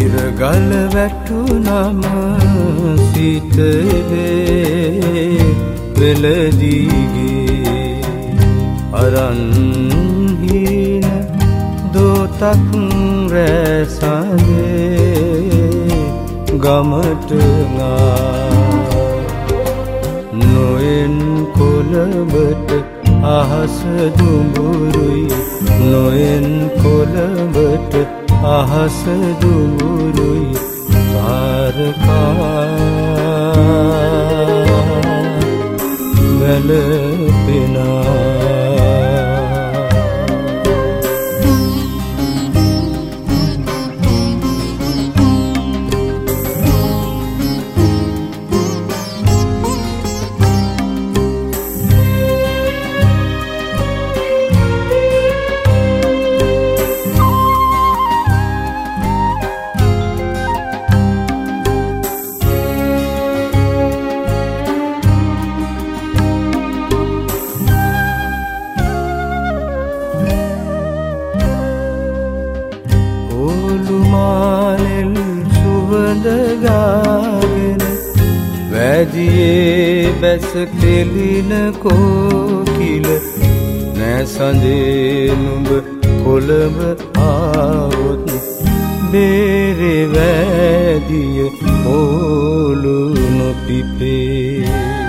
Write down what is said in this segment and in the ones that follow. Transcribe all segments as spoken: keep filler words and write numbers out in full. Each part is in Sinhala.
ඉරගල වැටුනම සීතලේ වෙලදීගේ අරන් හීන දෝතක් රැසනේ ගමට නොයෙන් කොළඹට අහස දුඹුරුයි නොයෙන් කොළඹට අහස දුඹුරුයි තාරකා වැළපෙනා ගාගෙන වැදියේ බැස කෙලින කෝකිල නැසඳේ නුඹ කොළඹ ආවොත් බේරේ වැදිය ඕලු නොපිපේ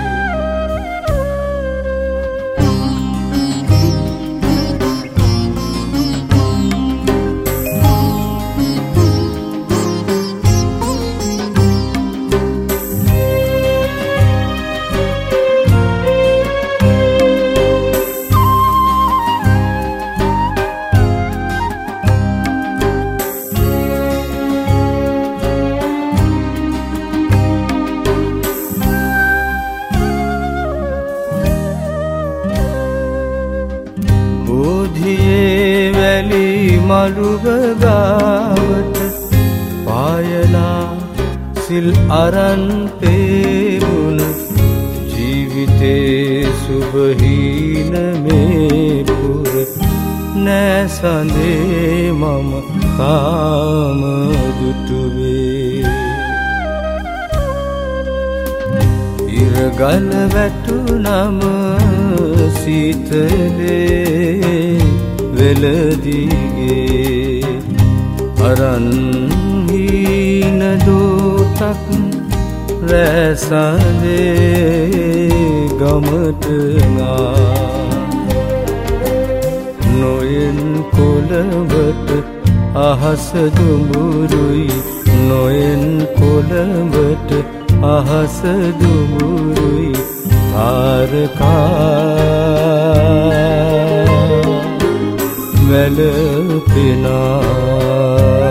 මළුව ගාවට පායලා සිල් අරන් පෙවුන ජීවිතේ සුබහීන මේ පුර නැසඳේ මම කාම දුටුවේ ඉරගල වැටුනම සීතලේ වෙලදීගේ අරන් හීන දෝතක් රැසනේ ගමට නොයෙන් කොළඹට අහස දුඹුරුයි නොයෙන් කොළඹට අහස දුඹුරුයි තාරකා වැළපෙනා